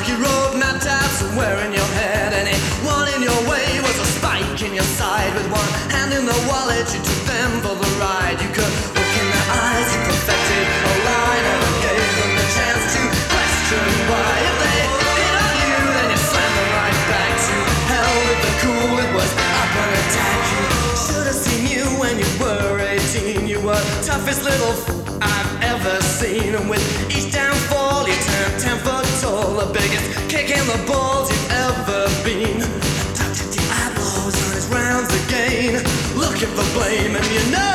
rocky road mapped out somewhere in your head. Anyone in your way was a spike in your side. With one hand in the wallet, you took them for the ride. You could look in their eyes, you perfected a line, never gave them the chance to question why. If they hit on you, then you slammed them right back to hell with the cool. It was up on attack. You should have seen you when you were 18. You were toughest little I've ever seen. And with each downfall, you turned 10 foot tall. The biggest kick in the balls you've ever been. Dr. Diablo's on his rounds again, looking for blame, and you know